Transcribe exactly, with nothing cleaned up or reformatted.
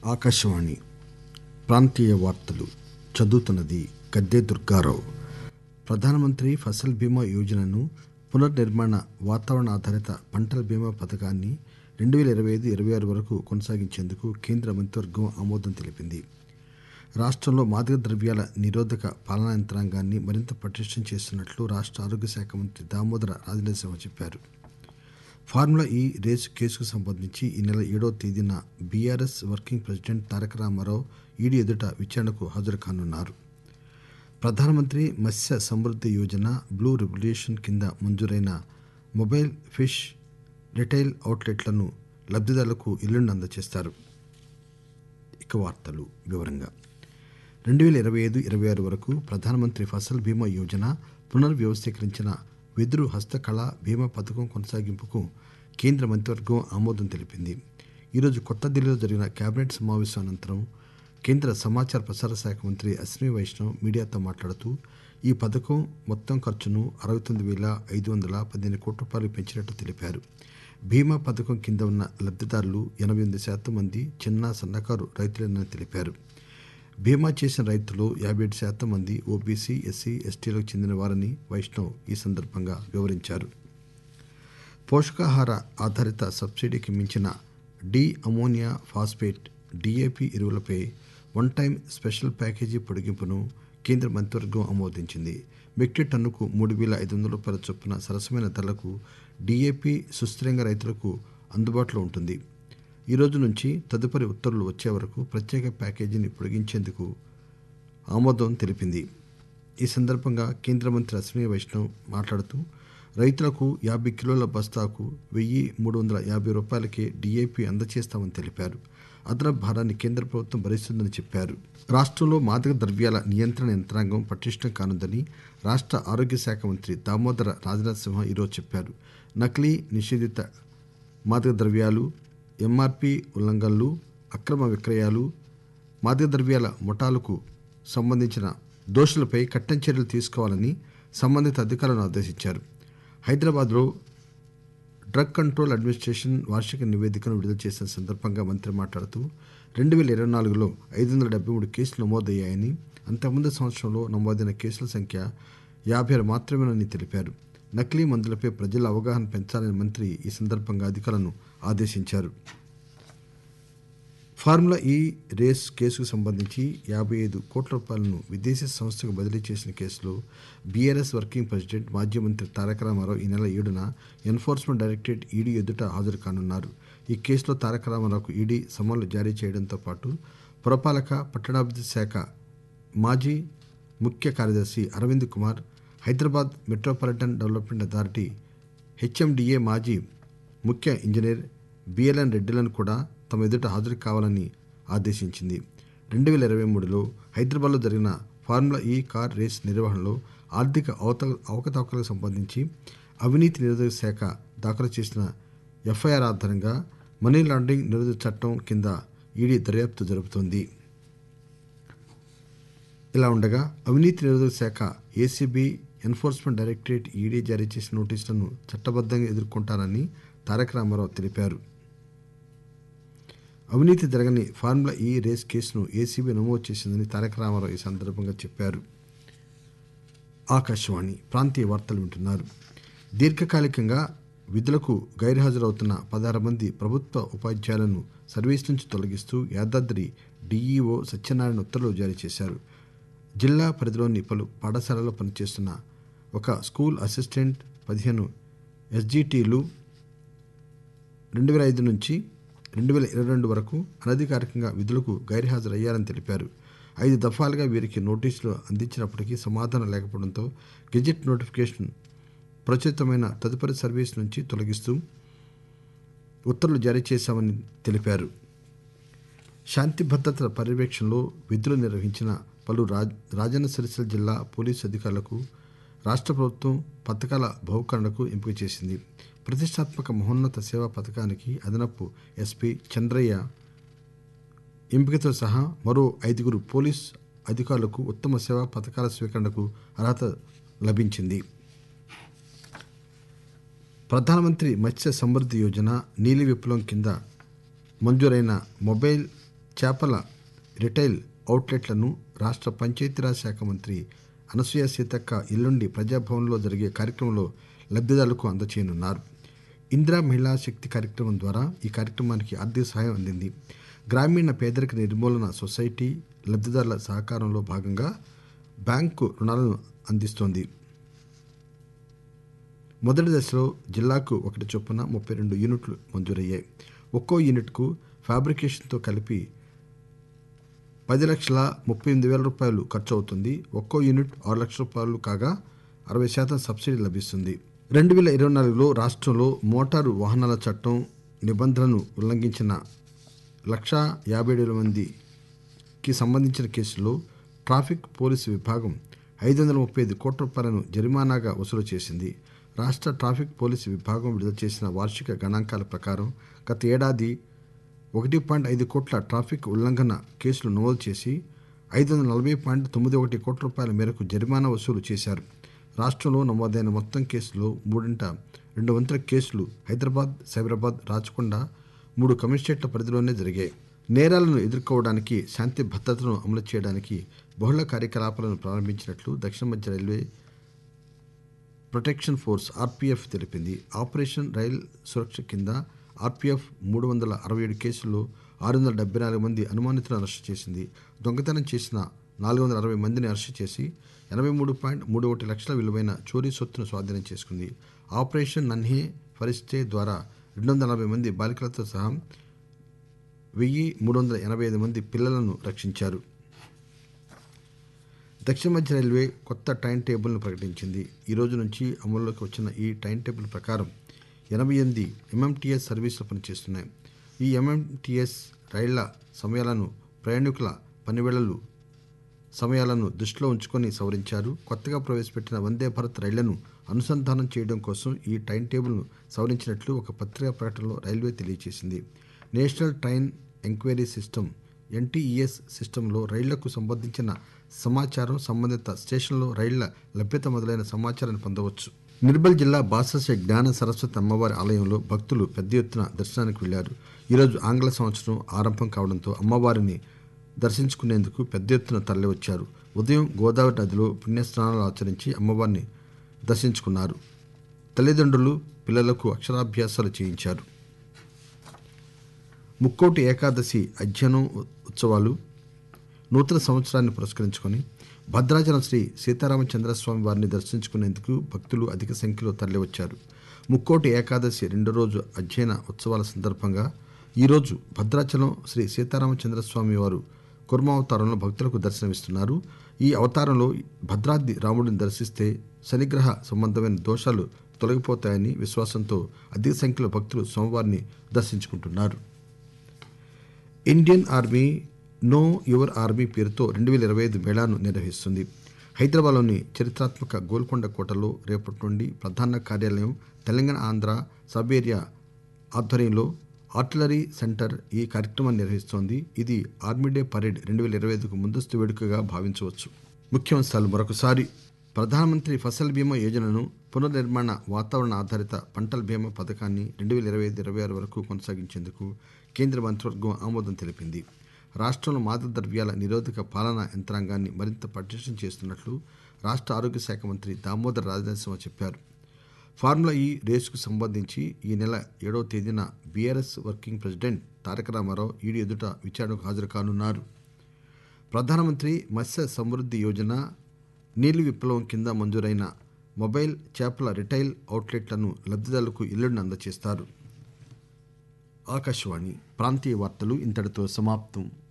ఆకాశవాణి ప్రాంతీయ వార్తలు చదువుతున్నది గద్దె దుర్గారావు. ప్రధానమంత్రి ఫసల్ బీమా యోజనను పునర్నిర్మాణ వాతావరణ ఆధారిత పంటల బీమా పథకాన్ని రెండు వేల ఇరవై ఐదు ఇరవై ఆరు వరకు కొనసాగించేందుకు కేంద్ర మంత్రివర్గం ఆమోదం తెలిపింది. రాష్ట్రంలో మాదక ద్రవ్యాల నిరోధక పాలనా యంత్రాంగాన్ని మరింత పటిష్టం చేస్తున్నట్లు రాష్ట్ర ఆరోగ్య శాఖ మంత్రి దామోదర రాజనరసింహ చెప్పారు. ఫార్ములా ఈ రేసు కేసుకు సంబంధించి ఈ నెల ఏడవ తేదీన BRS working president Taraka Rama Rao ED ఎదుట విచారణకు హాజరు కానున్నారు. ప్రధానమంత్రి మత్స్య సమృద్ధి యోజన బ్లూ రెవల్యూషన్ కింద మంజూరైన మొబైల్ ఫిష్ రిటైల్ అవుట్లెట్లను లబ్దిదారులకు ఎల్లుండి అందజేస్తారు. ఇక వార్తలు వివరంగా రెండు వేల ఇరవై ఐదు ఇరవై ఆరు వరకు ప్రధానమంత్రి ఫసల్ బీమా యోజన పునర్వ్యవస్థీకరించిన వెదురు హస్తకళ బీమా పథకం కొనసాగింపుకు కేంద్ర మంత్రివర్గం ఆమోదం తెలిపింది. ఈరోజు కొత్త ఢిల్లీలో జరిగిన కేబినెట్ సమావేశం అనంతరం కేంద్ర సమాచార ప్రసార శాఖ మంత్రి అశ్విని వైష్ణవ్ మీడియాతో మాట్లాడుతూ ఈ పథకం మొత్తం ఖర్చును అరవై తొమ్మిది వేల ఐదు వందల పదిహేను కోట్ల రూపాయలు పెంచినట్టు తెలిపారు. బీమా పథకం కింద ఉన్న లబ్దిదారులు ఎనభై ఎనిమిది శాతం మంది చిన్న సన్నకారు రైతులేనని తెలిపారు. బీమా చేసిన రైతులు యాభై ఏడు శాతం మంది ఓబీసీ ఎస్సీ ఎస్టీలకు చెందిన వారని వైష్ణవ్ ఈ సందర్భంగా వివరించారు. పోషకాహార ఆధారిత సబ్సిడీకి మించిన డి అమోనియా ఫాస్ఫేట్ డిఏపి ఎరువులపై వన్ టైం స్పెషల్ ప్యాకేజీ పొడిగింపును కేంద్ర మంత్రివర్గం ఆమోదించింది. మెట్రిక్ టన్నుకు మూడు వేల ఐదు వందల రూపాయల చొప్పున సరసమైన ధరలకు డిఏపి సుస్థిరంగా రైతులకు అందుబాటులో ఉంటుంది. ఈ రోజు నుంచి తదుపరి ఉత్తర్వులు వచ్చే వరకు ప్రత్యేక ప్యాకేజీని పొడిగించేందుకు ఆమోదం తెలిపింది. ఈ సందర్భంగా కేంద్ర మంత్రి అశ్విని వైష్ణవ్ మాట్లాడుతూ రైతులకు యాభై కిలోల బస్తాకు వెయ్యి మూడు వందల యాభై రూపాయలకే డిఏపి అందజేస్తామని తెలిపారు. అదనపు భారాన్ని కేంద్ర ప్రభుత్వం భరిస్తుందని చెప్పారు. రాష్ట్రంలో మాదక ద్రవ్యాల నియంత్రణ యంత్రాంగం పటిష్టం కానుందని రాష్ట్ర ఆరోగ్య శాఖ మంత్రి దామోదర రాజనరసింహ ఈరోజు చెప్పారు. నకిలీ నిషేధిత మాదక ద్రవ్యాలు, ఎంఆర్పి ఉల్లంఘనలు, అక్రమ విక్రయాలు, మాదక ద్రవ్యాల ముఠాలకు సంబంధించిన దోషులపై కఠిన చర్యలు తీసుకోవాలని సంబంధిత అధికారులను ఆదేశించారు. హైదరాబాద్లో డ్రగ్ కంట్రోల్ అడ్మినిస్ట్రేషన్ వార్షిక నివేదికను విడుదల చేసిన సందర్భంగా మంత్రి మాట్లాడుతూ రెండు వేల ఇరవై నాలుగులో ఐదు వందల డెబ్బై మూడు కేసులు నమోదయ్యాయని, అంతకుముందు సంవత్సరంలో నమోదైన కేసుల సంఖ్య యాభై ఆరు మాత్రమేనని తెలిపారు. నకిలీ మందులపై ప్రజల అవగాహన పెంచాలని మంత్రి ఈ సందర్భంగా అధికారులను ఆదేశించారు. ఫార్ములా ఈ రేస్ కేసుకు సంబంధించి యాభై ఐదు కోట్ల రూపాయలను విదేశీ సంస్థకు బదిలీ చేసిన కేసులో బీఆర్ఎస్ వర్కింగ్ ప్రెసిడెంట్ మాజీ మంత్రి తారక రామారావు ఈ నెల ఏడున ఎన్ఫోర్స్మెంట్ డైరెక్టరేట్ ఈడీ ఎదుట హాజరు కానున్నారు. ఈ కేసులో తారక రామారావుకు ఈడీ సమన్లు జారీ చేయడంతో పాటు పురపాలక పట్టణాభివృద్ధి శాఖ మాజీ ముఖ్య కార్యదర్శి Arvind Kumar, Hyderabad metropolitan development authority HMDA మాజీ ముఖ్య ఇంజనీర్ బిఎల్ఎన్ రెడ్డిలను కూడా తమ ఎదుట హాజరు కావాలని ఆదేశించింది. రెండు వేల ఇరవై మూడులో హైదరాబాద్లో జరిగిన ఫార్ములా ఈ కార్ రేస్ నిర్వహణలో ఆర్థిక అవత అవకతవకలకు సంబంధించి అవినీతి నిరోధక శాఖ దాఖలు చేసిన ఎఫ్ఐఆర్ ఆధారంగా మనీ లాండరింగ్ నిరోధక చట్టం కింద ఈడీ దర్యాప్తు జరుపుతోంది. ఇలా ఉండగా అవినీతి నిరోధక శాఖ ఏసీబీ, ఎన్ఫోర్స్మెంట్ డైరెక్టరేట్ ఈడీ జారీ చేసిన నోటీసులను చట్టబద్ధంగా ఎదుర్కొంటారని తారక రామారావు తెలిపారు. అవినీతి జరగని ఫార్ములా ఈ రేస్ కేసును ఏసీబీ నమోదు చేసిందని తారక రామారావు ఈ సందర్భంగా చెప్పారు. ఆకాశవాణి ప్రాంతీయ వార్తలు వింటున్నారు. దీర్ఘకాలికంగా విధులకు గైర్హాజరవుతున్న పదహారు మంది ప్రభుత్వ ఉపాధ్యాయులను సర్వీస్ నుంచి తొలగిస్తూ యాదాద్రి డీఈఓ సత్యనారాయణ ఉత్తర్వులు జారీ చేశారు. జిల్లా పరిధిలోని పలు పాఠశాలల్లో పనిచేస్తున్న ఒక స్కూల్ అసిస్టెంట్, పదిహేను ఎస్జీటీలు రెండు వేల ఐదు నుంచి రెండు వేల ఇరవై రెండు వరకు అనధికారికంగా విధులకు గైర్హాజరయ్యారని తెలిపారు. ఐదు దఫాలుగా వీరికి నోటీసులు అందించినప్పటికీ సమాధానం లేకపోవడంతో గెజెట్ నోటిఫికేషన్ ప్రచురితమైన తదుపరి సర్వీస్ నుంచి తొలగిస్తూ ఉత్తర్వులు జారీ చేశామని తెలిపారు. శాంతి భద్రతల పర్యవేక్షణలో విధులు నిర్వహించిన పలు రాజన్న సిరిసిల్ల జిల్లా పోలీసు అధికారులకు రాష్ట్ర ప్రభుత్వం పథకాల బహుకరణకు ఎంపిక చేసింది. ప్రతిష్టాత్మక మహోన్నత సేవా పథకానికి అదనపు ఎస్పీ చంద్రయ్య ఎంపికతో సహా మరో ఐదుగురు పోలీస్ అధికారులకు ఉత్తమ సేవా పథకాల స్వీకరణకు అర్హత లభించింది. ప్రధానమంత్రి మత్స్య సమృద్ధి యోజన నీలి విప్లవం కింద మంజూరైన మొబైల్ చేపల రిటైల్ అవుట్లెట్లను రాష్ట్ర పంచాయతీరాజ్ శాఖ మంత్రి అనసూయ సీతక్క ఎల్లుండి ప్రజాభవన్లో జరిగే కార్యక్రమంలో లబ్దిదారులకు అందజేయనున్నారు. ఇందిరా మహిళా శక్తి కార్యక్రమం ద్వారా ఈ కార్యక్రమానికి ఆర్థిక సహాయం అందింది. గ్రామీణ పేదరిక నిర్మూలన సొసైటీ లబ్దిదారుల సహకారంలో భాగంగా బ్యాంకు రుణాలను అందిస్తోంది. మొదటి దశలో జిల్లాకు ఒకటి చొప్పున ముప్పై రెండు యూనిట్లు మంజూరయ్యాయి. ఒక్కో యూనిట్కు ఫ్యాబ్రికేషన్తో కలిపి పది లక్షల ముప్పై ఎనిమిది వేల రూపాయలు ఖర్చు అవుతుంది. ఒక్కో యూనిట్ ఆరు లక్షల రూపాయలు కాగా అరవై శాతం సబ్సిడీ లభిస్తుంది. రెండు వేల ఇరవై నాలుగులో రాష్ట్రంలో మోటారు వాహనాల చట్టం నిబంధనలను ఉల్లంఘించిన లక్షా యాభై ఏడు వేల మందికి సంబంధించిన కేసుల్లో ట్రాఫిక్ పోలీసు విభాగం ఐదు వందల ముప్పై ఐదు కోట్ల రూపాయలను జరిమానాగా వసూలు చేసింది. రాష్ట్ర ట్రాఫిక్ పోలీసు విభాగం విడుదల చేసిన వార్షిక గణాంకాల ప్రకారం గత ఏడాది ఒకటి పాయింట్ ఐదు కోట్ల ట్రాఫిక్ ఉల్లంఘన కేసులు నమోదు చేసి ఐదు వందల నలభై పాయింట్ తొమ్మిది ఒకటి కోట్ల రూపాయల మేరకు జరిమానా వసూలు చేశారు. రాష్ట్రంలో నమోదైన మొత్తం కేసులో మూడింట రెండు వంతుల కేసులు హైదరాబాద్, సైబరాబాద్, రాచకొండ మూడు కమిషనరేట్ల పరిధిలోనే జరిగాయి. నేరాలను ఎదుర్కోవడానికి, శాంతి భద్రతను అమలు చేయడానికి బహుళ కార్యకలాపాలను ప్రారంభించినట్లు దక్షిణ మధ్య రైల్వే ప్రొటెక్షన్ ఫోర్స్ ఆర్పీఎఫ్ తెలిపింది. ఆపరేషన్ రైల్ సురక్ష కింద ఆర్పీఎఫ్ మూడు వందల అరవై ఏడు కేసుల్లో ఆరు వందల డెబ్బై నాలుగు మంది అనుమానితులను అరెస్టు చేసింది. దొంగతనం చేసిన నాలుగు వందల అరవై మందిని అరెస్టు చేసి ఎనభై మూడు పాయింట్ మూడు ఒకటి లక్షల విలువైన చోరీ సొత్తును స్వాధీనం చేసుకుంది. ఆపరేషన్ నన్హే ఫరిస్తే ద్వారా రెండు వందల నలభై మంది బాలికలతో సహా వెయ్యి మూడు వందల ఎనభై ఐదు మంది పిల్లలను రక్షించారు. దక్షిణ మధ్య రైల్వే కొత్త టైం టేబుల్ను ప్రకటించింది. ఈ రోజు నుంచి అమల్లోకి వచ్చిన ఈ టైం టేబుల్ ప్రకారం ఎనభై ఎనిమిది ఎంఎంటీఎస్ సర్వీసులు పనిచేస్తున్నాయి. ఈ ఎంఎంటీఎస్ రైళ్ల సమయాలను ప్రయాణికుల పనివేళలు సమయాలను దృష్టిలో ఉంచుకొని సవరించారు. కొత్తగా ప్రవేశపెట్టిన వందే భారత్ రైళ్లను అనుసంధానం చేయడం కోసం ఈ టైం టేబుల్ను సవరించినట్లు ఒక పత్రికా ప్రకటనలో రైల్వే తెలియజేసింది. National train enquiry system NTES సిస్టంలో రైళ్లకు సంబంధించిన సమాచారం, సంబంధిత స్టేషన్లో రైళ్ల లభ్యత మొదలైన సమాచారాన్ని పొందవచ్చు. నిర్మల్ జిల్లా బాసశ్రీ జ్ఞాన సరస్వతి అమ్మవారి ఆలయంలో భక్తులు పెద్ద ఎత్తున దర్శనానికి వెళ్లారు. ఈరోజు ఆంగ్ల సంవత్సరం ఆరంభం కావడంతో అమ్మవారిని దర్శించుకునేందుకు పెద్ద ఎత్తున తరలివచ్చారు. ఉదయం గోదావరి నదిలో పుణ్యస్నానాలు ఆచరించి అమ్మవారిని దర్శించుకున్నారు. తల్లిదండ్రులు పిల్లలకు అక్షరాభ్యాసాలు చేయించారు. ముక్కోటి ఏకాదశి అధ్యయనం ఉత్సవాలు నూతన సంవత్సరాన్ని పురస్కరించుకొని భద్రాచలం శ్రీ సీతారామచంద్రస్వామి వారిని దర్శించుకునేందుకు భక్తులు అధిక సంఖ్యలో తరలివచ్చారు. ముక్కోటి ఏకాదశి రెండో రోజు అధ్యయన ఉత్సవాల సందర్భంగా ఈరోజు భద్రాచలం శ్రీ సీతారామచంద్రస్వామి వారు కుర్మావతారంలో భక్తులకు దర్శనమిస్తున్నారు. ఈ అవతారంలో భద్రాద్రి రాముడిని దర్శిస్తే శనిగ్రహ సంబంధమైన దోషాలు తొలగిపోతాయని విశ్వాసంతో అధిక సంఖ్యలో భక్తులు స్వామివారిని దర్శించుకుంటున్నారు. Indian army know your army పేరుతో రెండు వేల ఇరవై ఐదు మేళాను నిర్వహిస్తుంది. హైదరాబాద్లోని చరిత్రాత్మక గోల్కొండ కోటలో రేపటి నుండి ప్రధాన కార్యాలయం, తెలంగాణ ఆంధ్ర సబ్ ఏరియా ఆధ్వర్యంలో ఆర్టిలరీ సెంటర్ ఈ కార్యక్రమాన్ని నిర్వహిస్తోంది. ఇది ఆర్మీ డే పరేడ్ రెండు వేల ఇరవై ఐదుకు ముందస్తు వేడుకగా భావించవచ్చు. ముఖ్యాంశాలు మరొకసారి. ప్రధానమంత్రి ఫసల్ బీమా యోజనను పునర్నిర్మాణ వాతావరణ ఆధారిత పంటల బీమా పథకాన్ని రెండు వేల ఇరవై ఐదు ఇరవై ఆరు వరకు కొనసాగించేందుకు కేంద్ర మంత్రివర్గం ఆమోదం తెలిపింది. రాష్ట్రంలో మాదక ద్రవ్యాల నిరోధక పాలనా యంత్రాంగాన్ని మరింత పటిష్టం చేస్తున్నట్లు రాష్ట్ర ఆరోగ్య శాఖ మంత్రి దామోదర్ రాజనరసింహ చెప్పారు. ఫార్ములా ఈ రేసుకు సంబంధించి ఈ నెల ఏడవ తేదీన BRS working president Taraka Rama Rao ED ఎదుట విచారణకు హాజరు కానున్నారు. ప్రధానమంత్రి మత్స్య సమృద్ధి యోజన నీలి విప్లవం కింద మంజూరైన మొబైల్ చేపల రిటైల్ అవుట్లెట్లను లబ్దిదారులకు ఎల్లుండి అందజేస్తారు. ఆకాశవాణి ప్రాంతీయ వార్తలు ఇంతటితో సమాప్తం.